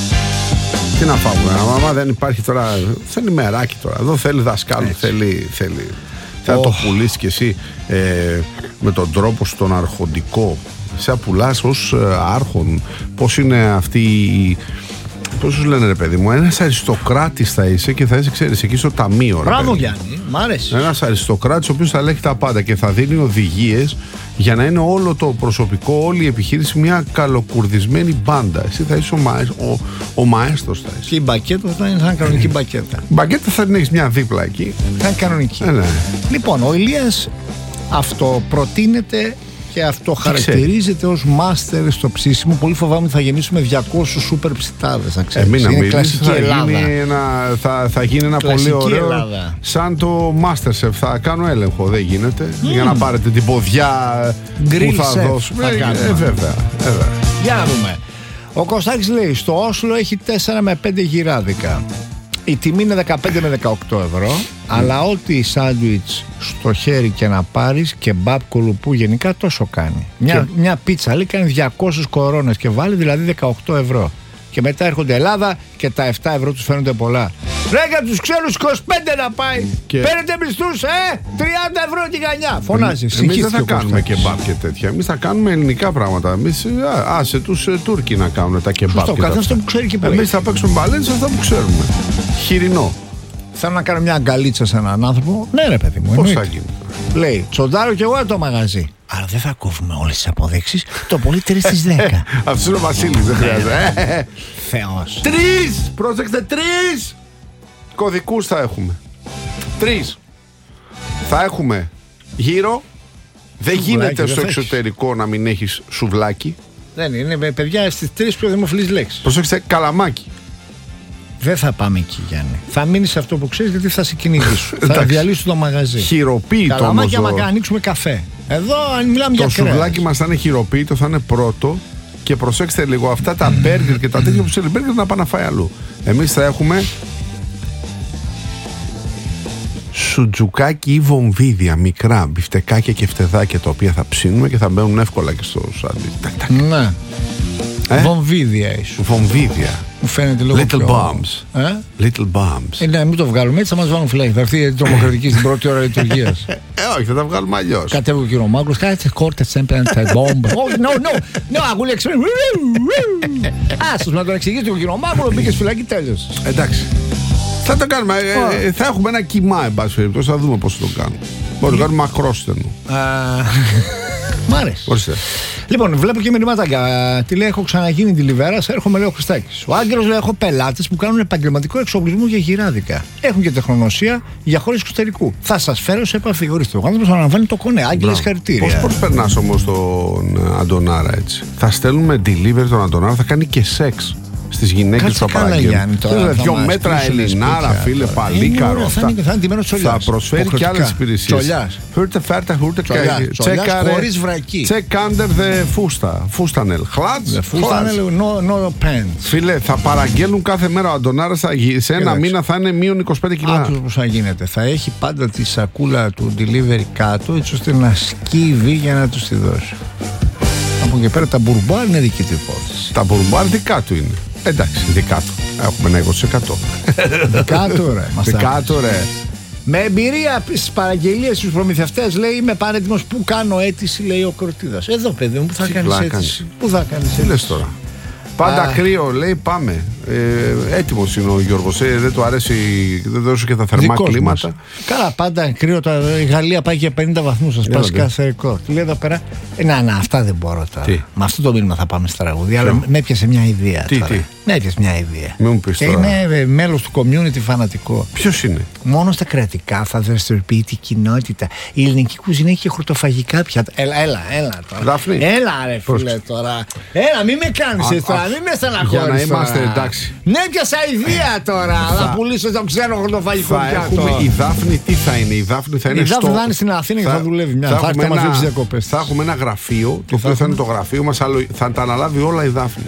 Τι να φάμε, άμα δεν υπάρχει τώρα. Θέλει μεράκι τώρα. Εδώ θέλει δασκάλου. Θέλει. θέλει. Θα Oh. το πουλήσει κι εσύ ε, με τον τρόπο στον αρχοντικό. Σε πουλάς ως ε, άρχον. Πώς είναι αυτή η. Πώς σου λένε ρε παιδί μου, ένας αριστοκράτης θα είσαι και θα είσαι, ξέρεις, εκεί στο ταμείο. Ρε, Μπράβο παιδί. Γιάννη, μ' άρεσε. Ένας αριστοκράτης ο οποίος θα λέγει τα πάντα και θα δίνει οδηγίες για να είναι όλο το προσωπικό, όλη η επιχείρηση μια καλοκουρδισμένη μπάντα. Εσύ θα είσαι ο, μαέ, ο, ο μαέστρος θα είσαι. Και η μπακέτα θα είναι σαν κανονική μπακέτα. Μπαγκέτα θα την έχεις μια δίπλα εκεί. Θα είναι κανονική. Ε, ναι. Λοιπόν, ο Ηλίας αυτοπροτείνεται και αυτό χαρακτηρίζεται ως μάστερ στο ψήσιμο. Πολύ φοβάμαι ότι θα γεννήσουμε διακόσιους σούπερ ψητάδες. Να ξέρεις. Ε, μην Είναι αμήνεις, κλασική θα Ελλάδα. γίνει ένα, θα, θα γίνει ένα Κλασική πολύ ωραίο Ελλάδα. σαν το Masterchef. Θα κάνω έλεγχο, δεν γίνεται, για να πάρετε την ποδιά Grill που θα chef δώσουμε. θα Ε, κάνουμε. ε, βέβαια, βέβαια. Για να δούμε. Ο Κωστάκης λέει στο Όσλο έχει τέσσερα με πέντε γυράδικα. Η τιμή είναι δεκαπέντε με δεκαοκτώ ευρώ, αλλά ό,τι σάντουιτς στο χέρι και να πάρεις και μπαπ κουλουπού γενικά τόσο κάνει. Μια, μια πίτσα λέει κάνει διακόσιες κορώνες και βάλει δηλαδή δεκαοκτώ ευρώ. Και μετά έρχονται Ελλάδα και τα επτά ευρώ τους φαίνονται πολλά. Ρε για τους ξένους είκοσι πέντε να πάει. Και- Παίρνετε μισθούς, ε! τριάντα ευρώ τη γανιά. Φωνάζει. Εμείς δεν θα συγχύστηκε ο κάνουμε Κωστάκης. κεμπάπ και τέτοια. Εμείς θα κάνουμε ελληνικά πράγματα. Εμείς, α, άσε τους ε, Τούρκοι να κάνουν τα κεμπάπ. Σωστό, και τα καθένα αυτά. το που ξέρει και που Εμείς έχει. θα παίξουμε μπαλένες αυτά που ξέρουμε. Χοιρινό. Θέλω να κάνω μια αγκαλίτσα σε έναν άνθρωπο. Ναι, ρε παιδί μου. Πώς εννοείται. θα γίνει. Λέει, τσοντάρω κι εγώ το μαγαζί. Άρα δεν θα κόβουμε όλες τις αποδείξεις. Το πολύ τρεις στις δέκα. Αυτός είναι ο Βασίλης, δεν χρειάζεται. Θεός. Τρεις! Πρόσεξτε, τρεις! Κωδικούς θα έχουμε. Τρεις. Θα έχουμε γύρω. Δεν Σουβλάκι, γίνεται δεν στο θα έχεις. εξωτερικό να μην έχεις σουβλάκι. Δεν είναι, με παιδιά, στις τρεις πιο δημοφιλείς λέξεις. Προσέξτε, καλαμάκι. Δεν θα πάμε εκεί, Γιάννη. Θα μείνεις σε αυτό που ξέρεις γιατί θα σε κυνηγήσουν. θα Εντάξει. διαλύσουν το μαγαζί. Χειροποίητο όμως. Καλαμάκι άμα το- ανοίξουμε καφέ. Εδώ αν μιλάμε για Το κρέας. σουβλάκι μας θα είναι χειροποίητο, θα είναι πρώτο. Και προσέξτε λίγο, αυτά τα μπέργκερ και τα τέτοια που ξέρει μπέργκερ να πάνε να φάει αλλού. Εμείς θα έχουμε σουτζουκάκι ή βομβίδια μικρά, μπιφτεκάκια και φτεδάκια τα οποία θα ψήνουμε και θα μπαίνουν εύκολα και στο σάντουιτς. Τακ, τακ. Ναι. Ε? Βομβίδια ίσως. Βομβίδια. Μου φαίνεται λίγο Little πιο... bombs. Ε? Little bombs. Ε, ναι, μην το βγάλουμε έτσι, θα μας βάλουν φυλάκι. Θα έρθει η τρομοκρατική στην πρώτη ώρα λειτουργίας. Ε, όχι, θα τα βγάλουμε αλλιώς. Κατέβει ο κύριο Μάγκρος, κάτσε κόρτε τσέμπεν τα μπόμπα. Όχι, no, no, no, αγούλη εξωτερική. Άσως να τον εξηγήσει ο κύριο Μάγκρο, μπήκε στη φυλακή, τέλειωσε. Εντάξει. Θα το κάνουμε. Ε, ε, θα έχουμε ένα κοιμά, εν πάση περιπτώσει, θα δούμε πώς θα το κάνουμε. Μπορεί να το κάνουμε μακρόστενο. Μ' άρεσε. Ορίστε. Λοιπόν, βλέπω και μηνύματάκια. Τι λέει, έχω ξαναγίνει τη Λιβέρα, έρχομαι, λέει ο Χριστάκης. Ο Άγγελος λέει: έχω πελάτες που κάνουν επαγγελματικό εξοπλισμό για γυράδικα. Έχουν και τεχνογνωσία για χώρες εξωτερικού. Θα σας φέρω σε επαφή. Ορίστε, ο άνθρωπος αναλαμβάνει το κονέ. Άγγελε, συγχαρητήρια. Πώς περνάς όμως τον Αντωνάρα έτσι? Θα στέλνουμε delivery τον Αντωνάρα, θα κάνει και σεξ στις γυναίκες που θα παραγγέλνουν. Δύο μέτρα Ελληνάρα, φίλε, παλίκαρο. Θα θα προσφέρει και άλλες υπηρεσίες. Χούρτε φέρτα, χούρτε τσολιάς χωρίς βρακή. Check under the φούστα. Φούστανελ. Χλάτς. Φούστανελ, no pants. Φίλε, θα παραγγέλνουν κάθε μέρα. Ο Αντωνάρας σε ένα μήνα θα είναι μείον είκοσι πέντε κιλά. Άκουσες πώς θα γίνεται. Θα έχει πάντα τη σακούλα του delivery κάτω, έτσι ώστε να σκύβει για να τους τη δώσει. Από εκεί πέρα τα μπουρμπάρ είναι δική του υπόθεση. Τα μπουρμπάρ δικά του είναι. Εντάξει, δικά του. Έχουμε ένα είκοσι τοις εκατό. Δικά του, ρε. Δικά του, ρε. Με εμπειρία στις παραγγελίες στους προμηθευτές, λέει, είμαι πανέτοιμος. Πού κάνω αίτηση, λέει ο Κορτίδας. Εδώ, παιδί μου, πού θα κάνεις αίτηση. Πού θα κάνεις αίτηση. Τι λες τώρα? Πάντα Α. κρύο, λέει, πάμε. Ε, έτοιμος είναι ο Γιώργος. Ε, δεν του αρέσει, δεν δώσω και τα θερμά Δικός κλίματα. Μας. Καλά, πάντα κρύο. Τα, η Γαλλία πάει για πενήντα βαθμούς. Σας πάσει κάθε ρεκόρ. Του λέει εδώ πέρα. Ε, να, να, αυτά δεν μπορώ τώρα. Τι? Με αυτό το μήνυμα θα πάμε στα τραγούδια. Αλλά με έπιασε μια ιδέα. Τι, τώρα. τι. Με έπιασε μια ιδέα. Μην μου πεις και τώρα. είναι μέλος του community φανατικό. Ποιος είναι? Μόνο στα κρατικά θα δραστηριοποιείται η κοινότητα. Η ελληνική κουζίνα έχει και χορτοφαγικά πια. Έλα, έλα, έλα τώρα. Δάφνη. Έλα, ρε φίλε τώρα. Έλα, μην με κάνεις τώρα. Μην με στεναχωρείς. Για να είμαστε εντάξει. Ναι, πιάσα ιδέα τώρα. Θα πουλήσω το ξένο χορτοφαγικό πιάτο. Η Δάφνη τι θα είναι? Η Δάφνη θα είναι η Δάφνη θα είναι στην Αθήνα και θα δουλεύει μια. Θα έχουμε ένα, θα έχουμε ένα γραφείο, το οποίο θα είναι το γραφείο μας, θα τα αναλάβει όλα η Δάφνη.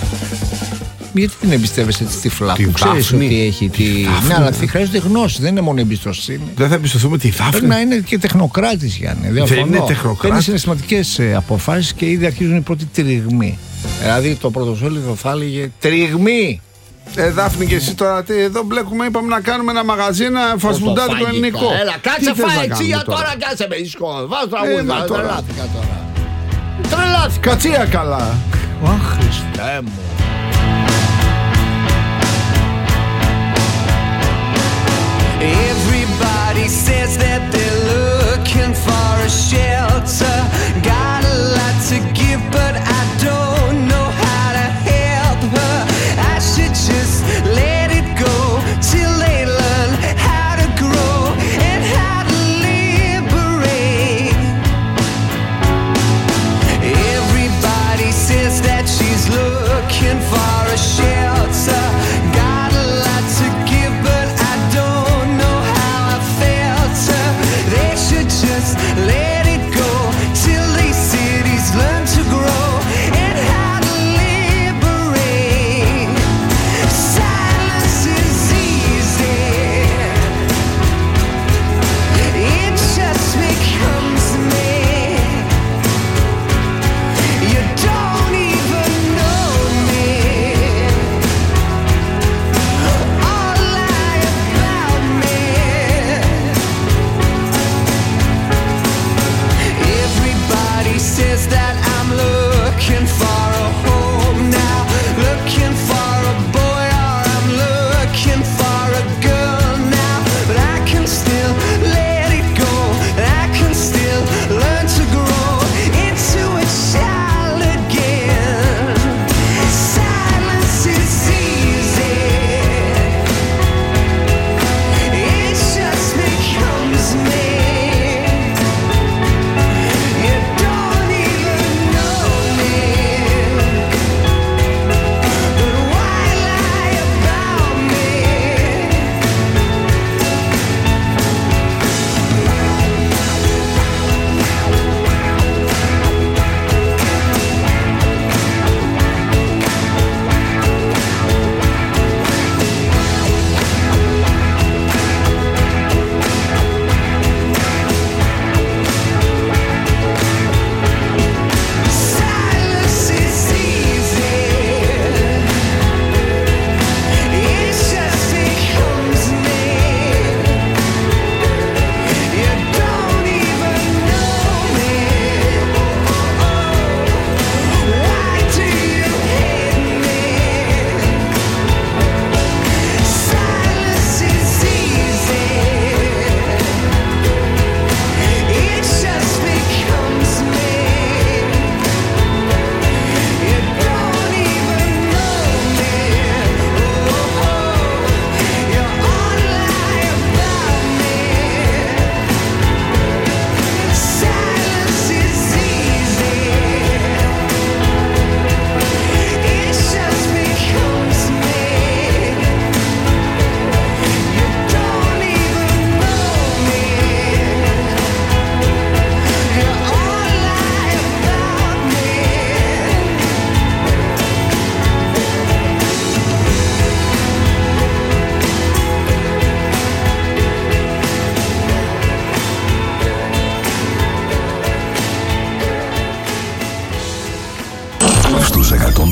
Γιατί την εμπιστεύεσαι τη τυφλά που ξέρεις ότι έχει τη... Ναι, αλλά χρειάζεται γνώση, δεν είναι μόνο εμπιστοσύνη. Δεν θα εμπιστευτούμε τη Δάφνη. Πρέπει να είναι και τεχνοκράτης, Γιάννη. Δεν είναι τεχνοκράτης. Παίρνει συναισθηματικές αποφάσεις και ήδη αρχίζουν οι πρώτοι τριγμοί. Δηλαδή το πρωτοσέλιδο θα έλεγε τριγμοί. Ε, Δάφνη, και εσύ τώρα τι, εδώ μπλέκουμε, είπαμε να κάνουμε ένα μαγαζί, ένα φασμουντάδικο ελληνικό. Έλα, κάτσε φάει τσία τώρα, κάτσε με ίσκο. Βάζω τραγούδι, τρελάθηκα τώρα. Τρελάθηκα. Κατσία καλά. Αχ, Χριστέ μου. Everybody says that they're looking for a shelter. Got a lot to give, but I don't know how to help her. I should just let it go till they learn how to grow and how to liberate. Everybody says that she's looking for a shelter. Got a lot to give, but I don't know how I felt her. They should just let it go till these cities learn to grow and how to liberate. Silence is easy. It just becomes me. You don't even know me. All lie about me.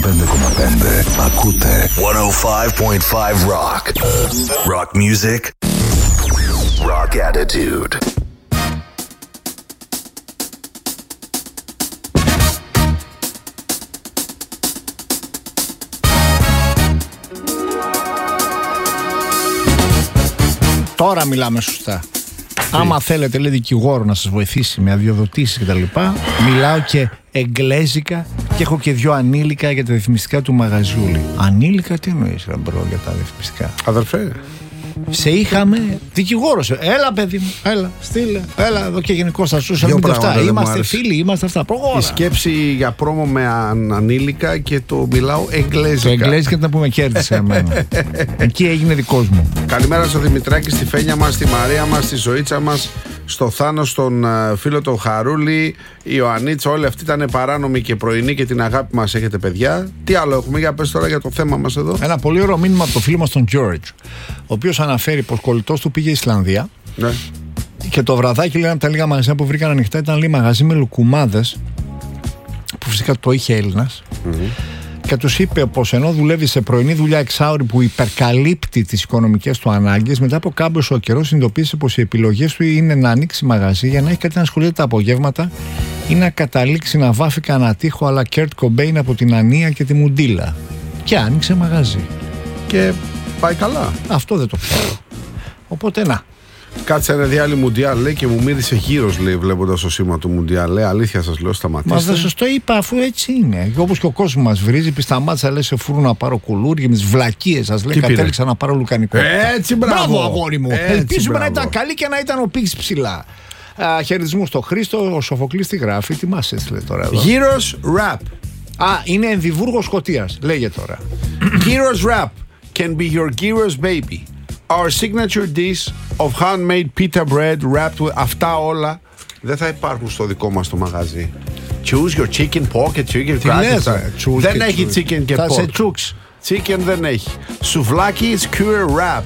πέντε κόμμα πέντε. Ακούτε εκατόν πέντε κόμμα πέντε Rock. Rock music. Rock attitude. Τώρα μιλάμε σωστά. Άμα θέλετε, λέει, δικηγόρο να σας βοηθήσει με αδειοδοτήσεις κτλ., μιλάω και εγγλέζικα και έχω και δυο ανήλικα για τα ρυθμιστικά του μαγαζιούλη. Ανήλικα, τι εννοείς, ρε μπρο, για τα ρυθμιστικά? Αδερφέ, σε είχαμε δικηγόρο. Έλα, παιδί μου, έλα, στείλε. Έλα εδώ και γενικώ στα social media αυτά. Είμαστε φίλοι, είμαστε αυτά. Προχώρα. Η σκέψη για πρόμο με αν, ανήλικα και το μιλάω εγγλέζικα. Το εγγλέζικα ήταν που με κέρδισε εμένα. Εκεί έγινε δικός μου. Καλημέρα στο Δημητράκη, στη Φένια μας, στη Μαρία μας, στη Ζωήτσα μας, στο Θάνο, στον uh, φίλο τον Χαρούλη, η Ιωαννίτσα. Όλοι αυτοί ήταν παράνομοι και πρωινοί και την αγάπη μας έχετε, παιδιά. Τι άλλο έχουμε, για πες τώρα για το θέμα μας εδώ. Ένα πολύ ωραίο μήνυμα από το φίλο μας τον George, ο οποίος αναφέρει πως κολλητός του πήγε Ισλανδία. Ναι. Και το βραδάκι, λέει, από τα λίγα μαγαζιά που βρήκαν ανοιχτά ήταν, λέει, μαγαζί με λουκουμάδες, που φυσικά το είχε Έλληνας. Mm-hmm. Και τους είπε πως ενώ δουλεύει σε πρωινή δουλειά εξάωρη που υπερκαλύπτει τις οικονομικές του ανάγκες, μετά από κάμποσο καιρό συνειδητοποίησε πως οι επιλογές του είναι να ανοίξει μαγαζί για να έχει κάτι να ασχολείται τα απογεύματα ή να καταλήξει να βάφει κανένα τείχο αλλά Κέρτ Κομπέιν από την Ανία και τη Μουντίλα. Και άνοιξε μαγαζί. Και πάει καλά. Αυτό δεν το ξέρω. Οπότε να. Κάτσε ένα διάλειμμα Μουντιάλ, λέει, και μου μύρισε γύρος, λέει, βλέποντας το σήμα του Μουντιάλ. Λέει, αλήθεια σας λέω, σταματήστε. Μα δεν σας το είπα, αφού έτσι είναι. Όπως και ο κόσμος μας βρίζει, πει σταμάτησα, λέει, σε φούρνο να πάρω κουλούρια με τις βλακίες σας, λέει, κατέληξα να πάρω λουκανικό. Έτσι, μπράβο. Μπράβο, αγόρι μου. Έτσι, ελπίζουμε μπράβο. Να ήταν καλή και να ήταν ο πύχης ψηλά. Χαιρετισμού στο Χρήστο, ο Σοφοκλής τη γράφει. Τι μας έστειλε τώρα εδώ? Γύρος rap. Α, είναι Ενδιβούργος Σκωτίας. Λέγε τώρα. Γύρος rap can be your gyros baby. Our signature dish of handmade pita bread wrapped with... Αυτά όλα δεν θα υπάρχουν στο δικό μας το μαγαζί. Choose your chicken pork and chicken crackers. Δεν έχει chicken και pork. Θα σε τσούξ. Chicken δεν έχει. Σουβλάκι is skewer wrap.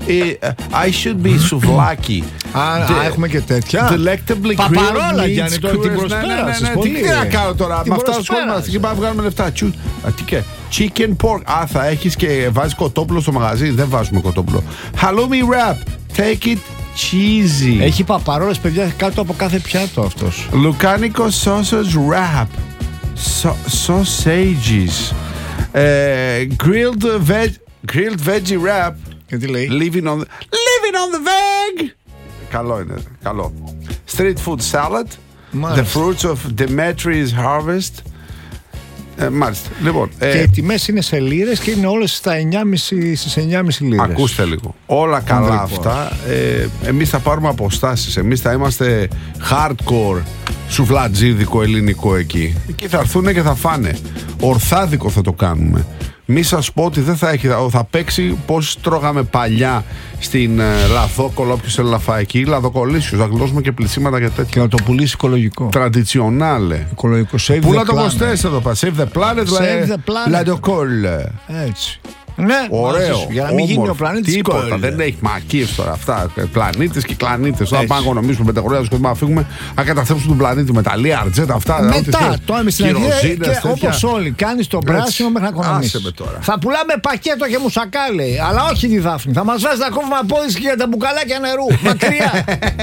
I should be σουβλάκι. Α, έχουμε και τέτοια. Delectably Παπαρόλα, Γιάννη, τώρα την προσπέρασες. Τι να κάνω τώρα, με αυτά ασχολούμαστε και πάμε να βγάλουμε λεφτά. Chicken pork. Α, θα έχεις και βάζεις κοτόπουλο στο μαγαζί? Δεν βάζουμε κοτόπουλο. Halloumi wrap. Take it cheesy. Έχει παπαρόλες, παιδιά, κάτω από κάθε πιάτο αυτός. Λουκάνικο sausage wrap. Sausages. Grilled veg Grilled veggie wrap. Και τι λέει? Living on the, living on the veg. Καλό είναι, καλό. Street food salad. Μάλιστα. The fruits of Demetrius harvest. Ε, μάλιστα. Λοιπόν, και ε, οι τιμές είναι σε λίρες και είναι όλες στα εννιά κόμμα πέντε, στις εννιά κόμμα πέντε λίρες. Ακούστε λίγο. Όλα καλά λοιπόν. Αυτά. Ε, εμείς θα πάρουμε αποστάσεις. Εμείς θα είμαστε hardcore σουβλατζίδικο ελληνικό εκεί. Εκεί θα έρθουν και θα φάνε. Ορθάδικο θα το κάνουμε. Μη σας πω ότι δεν θα έχει, θα παίξει πώς τρώγαμε παλιά στην ε, Λαδόκολο. Όποιος θέλει να φάει εκεί, Λαδοκολίσιος, θα γλώσσουμε και πλησίματα και τέτοια. Και να το πουλήσει οικολογικό. Tradizionale. Οικολογικό. Save Πού the να το planet. κοστέσει εδώ πέρα? Save the planet, Save the planet. Λαδοκόλ. Έτσι. Ναι, ωραίο. Για να μην όμορφο, γίνει ο πλανήτης τίποτα. κόλλη. Δεν έχει μακίες τώρα αυτά. Πλανήτες και κλανήτες. Όταν πάμε να νομίσουμε πεντακόσια κόσμο να φύγουμε, να καταθέσουμε τον πλανήτη με τα λία, αρτζέτα αυτά. Μετά, τώρα είμαι στην Αγγλία και όπως όλοι, κάνεις τον πράσινο μέχρι να οικονομήσεις. Θα πουλάμε πακέτο και μουσακάλι, αλλά όχι τη Δάφνη. Θα μας βάζει να κόβουμε απόδειξη για τα μπουκαλάκια νερού. Μακριά.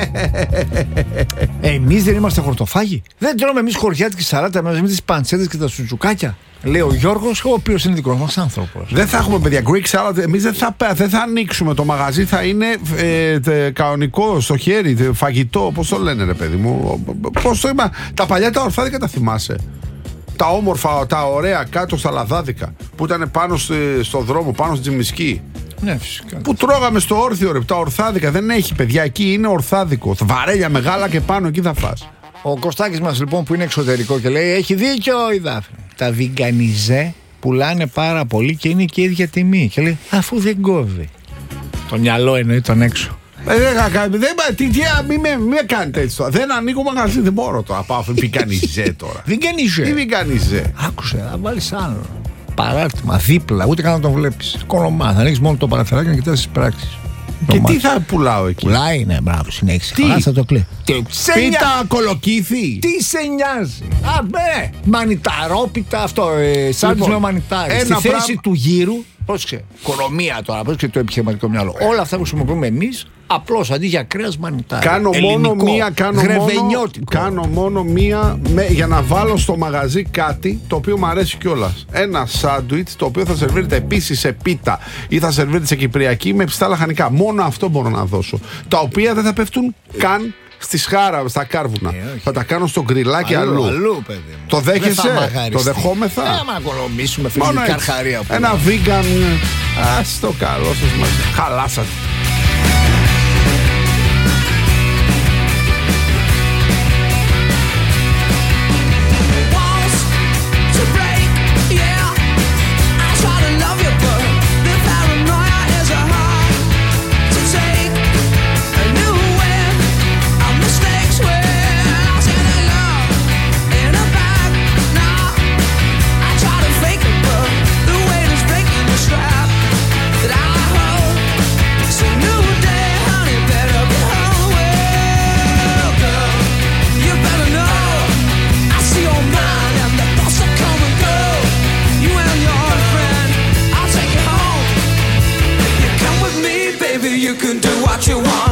Εμείς δεν είμαστε χορτοφάγοι? Δεν τρώμε εμείς χωριάτικη σαλάτα μαζί με τις παντσέτες και τα σουτζουκάκια? Λέει ο Γιώργος, ο οποίος είναι δικός μας άνθρωπος. Δεν θα έχουμε, παιδιά, Greek salad. Εμείς δεν θα, δεν θα ανοίξουμε το μαγαζί. Θα είναι ε, τε, κανονικό, στο χέρι, τε, φαγητό. Πώς το λένε, ρε παιδί μου? Πώς το είπα? Τα παλιά τα ορθάδικα τα θυμάσαι? Τα όμορφα, τα ωραία κάτω στα λαδάδικα που ήταν πάνω στο, στο δρόμο, πάνω στην Τζιμισκή. Ναι, φυσικά. Που τρώγαμε στο όρθιο, ρε. Τα ορθάδικα δεν έχει, παιδιά. Εκεί είναι ορθάδικο. Βαρέλια μεγάλα και πάνω εκεί θα φας. Ο Κωστάκης μας λοιπόν που είναι εξωτερικό και λέει έχει δίκιο η Δάφνη. Τα βιγκανιζέ πουλάνε πάρα πολύ και είναι και ίδια τιμή. Και λέει αφού δεν κόβει. Το μυαλό εννοεί τον έξω. Ε, δεν τι, τι, μη με, με κάνετε έτσι τώρα. Δεν ανοίγω μαγαζί, δεν μπορώ τώρα. Πάω βιγκανιζέ τώρα. Βιγκανιζέ. Τι βιγκανιζέ? Άκουσε, θα βάλεις άλλο παράρτημα δίπλα, ούτε καν να το βλέπεις. Κολομά, θα ανοίξεις μόνο το παραθυράκι και κοιτάς τις πράξεις. Και τι θα πουλάω εκεί? Πουλάει, ναι, μπράβο, συνέχισε. Τι? Καλά, θα το κλείνει. Πίτα κολοκύθι. Τι σε νοιάζει? Α, ναι, μανιταρόπιτα αυτό. Ε, σαν Λοιπόν, λέω μανιτάρι. Στη ένα θέση πράγμα- του γύρου, πρόσεξε, οικονομία τώρα, πρόσεξε το επιχειρηματικό μυαλό. Όλα αυτά που χρησιμοποιούμε εμείς, απλώς αντί για κρέας μανιτάρι. Κάνω Ελληνικό, μόνο μία, κάνω μόνο, γρεβενιώτικο. κάνω μόνο μία με, για να βάλω στο μαγαζί κάτι το οποίο μου αρέσει κιόλας. Ένα σάντουιτς το οποίο θα σερβίρεται επίσης σε πίτα ή θα σερβίρεται σε κυπριακή με ψητά λαχανικά. Μόνο αυτό μπορώ να δώσω. Τα οποία δεν θα πέφτουν καν στη σχάρα, στα κάρβουνα. Ε, θα τα κάνω στο γκριλάκι αλλού. Αλλού, αλλού, παιδί μου. Το Δεν δέχεσαι, θα μαγαριστεί. το δεχόμεθα. Ε, άμα οικονομήσουμε Μόνο φιλική έτσι. καρχαρία. που Ένα λέμε. vegan. Ας το καλό σας μας. Χαλάσατε. Walls to break, yeah. I try to love you, but the paranoia is a hard to take. A new way of mistakes where I said I love in a bag. Now I try to fake it, but the weight is breaking the strap that I hold. It's a new day, honey, better be home. Well, girl, you better know. I see your mind and the thoughts that come and go. You and your friend, I'll take you home. If you come with me, baby, you can do what you want.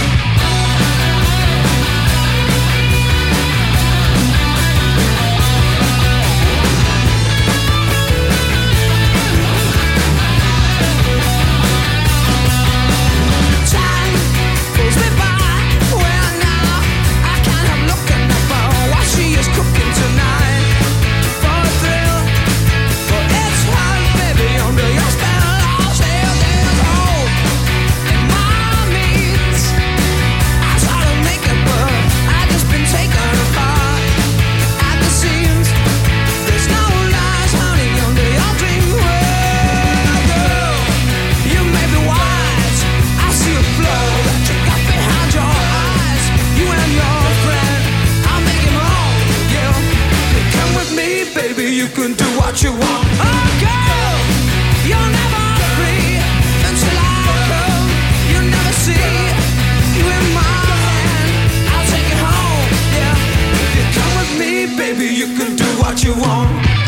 Time goes me by. Well, now I can't help looking up on what she is cooking tonight. For a thrill, for it's hot, baby, under your spell. I'll say there's hope in my means. I try to make it, but I just been taken apart at the seams. There's no lies, honey, under your dream world, girl. You may be wise. I see a flow that you got behind your eyes. You and your friend, I'll make him home. Yeah, you come with me, baby, you can do what you want. Oh, girl, you're never free until I come. You never see you in my hand. I'll take it home. Yeah, if you come with me, baby, you can do what you want.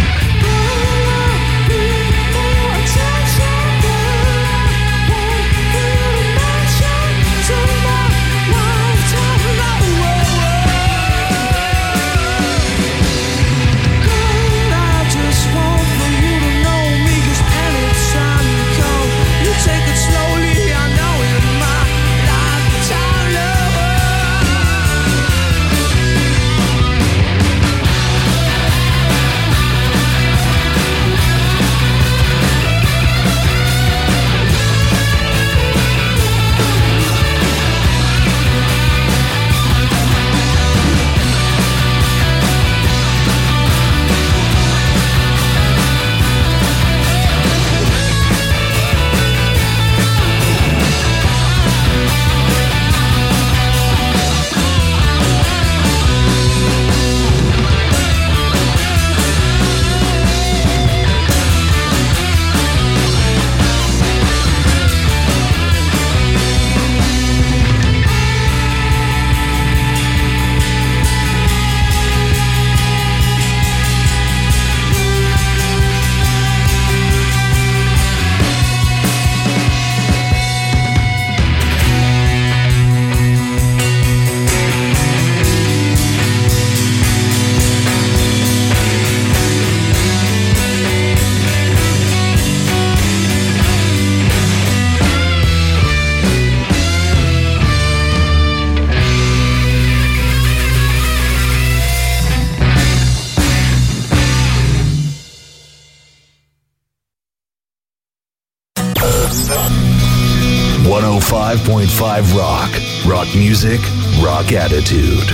Take it slowly, I know in my lifetime, love. εκατόν πέντε κόμμα πέντε Rock. Rock music, rock attitude.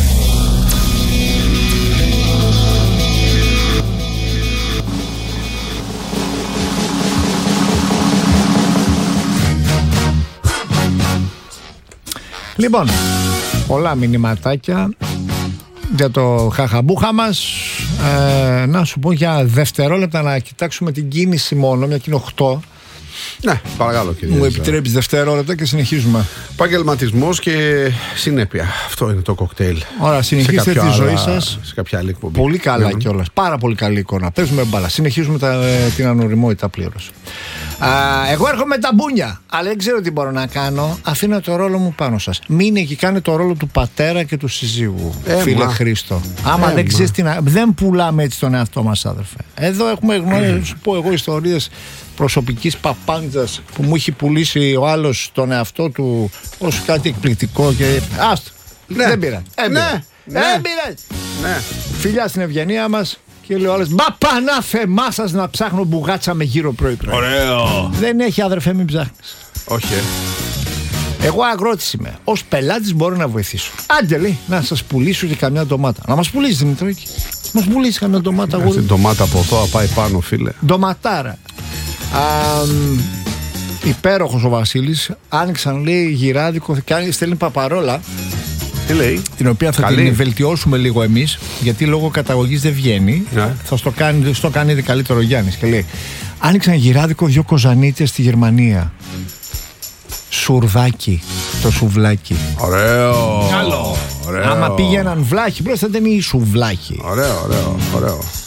Λοιπόν, πολλά μηνυματάκια για το χαχαμπούχα μας. Ε, να σου πω για δευτερόλεπτα να κοιτάξουμε την κίνηση μόνο, μια και είναι οκτώ. Ναι, παρακαλώ κύριε. Μου επιτρέπεις δευτερόλεπτα και συνεχίζουμε. Επαγγελματισμός και συνέπεια. Αυτό είναι το κοκτέιλ. Ωραία, συνεχίστε τη ζωή άλλα, σας. Σε κάποια άλλη εκπομπή. Πολύ καλά Mm. κιόλας. Πάρα πολύ καλή εικόνα. Παίζουμε μπάλα. Συνεχίζουμε τα, την ανοριμότητα πλήρως. Α, εγώ έρχομαι με τα μπούνια, αλλά δεν ξέρω τι μπορώ να κάνω. Αφήνω το ρόλο μου πάνω σας. Μείνε και κάνε το ρόλο του πατέρα και του συζύγου, Ε, φίλε μα. Χρήστο. Άμα Ε, δεν μα. ξέρεις τι να. Δεν πουλάμε έτσι τον εαυτό μας, αδερφέ. Εδώ έχουμε γνωρίσει, σου πω εγώ, ιστορίες προσωπικής παπάντζας που μου έχει πουλήσει ο άλλος τον εαυτό του ως κάτι εκπληκτικό και. Άστο. Ναι. Δεν πειράζει. Ναι. Ναι. Δεν πειράζει. Ναι. Φιλιά στην ευγενία μας. Και λέει ο άλλος, μπα πανά θεμά σας να ψάχνω μπουγάτσα με γύρω πρωί-πρωί. Ωραίο. Δεν έχει, αδερφέ, μην ψάχνεις. Όχι. ε. Εγώ αγρότης είμαι. Ως πελάτης μπορώ να βοηθήσω. Άντε, λέει, να σας πουλήσω και καμιά ντομάτα. Να μας πουλήσεις, Δημητράκη. Να μας πουλήσεις καμιά ντομάτα. Αυτή την ντομάτα από εδώ θα πάει πάνω, φίλε. Ντοματάρα. Α, μ, υπέροχος ο Βασίλης. Άνοιξαν, λέει, γυράδικο και αν στέλνει παπαρόλα. Τι λέει. Την οποία θα Καλή. την βελτιώσουμε λίγο εμείς, γιατί λόγω καταγωγής δεν βγαίνει. Ναι. Θα στο κάνει, στο κάνει ήδη καλύτερο ο Γιάννης. Και λέει: άνοιξαν γυράδικο δύο κοζανίτσες στη Γερμανία. Σουρδάκι, το σουβλάκι. Ωραίο. Καλό. Ωραίο. Άμα πήγαιναν βλάχι, μπροστά ήταν η σουβλάκι. Ωραίο, ωραίο, ωραίο.